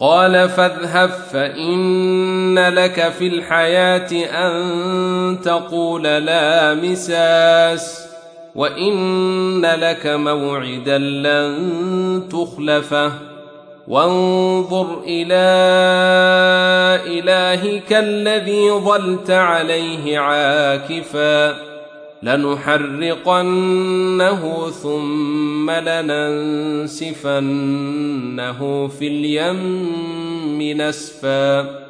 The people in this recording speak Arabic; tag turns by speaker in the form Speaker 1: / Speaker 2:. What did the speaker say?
Speaker 1: قال فاذهب فإن لك في الحياة أن تقول لا مساس وإن لك موعدا لن تخلفه وانظر إلى إلهك الذي ظلت عليه عاكفا لنحرقنه ثم لننسفنه في اليم نسفا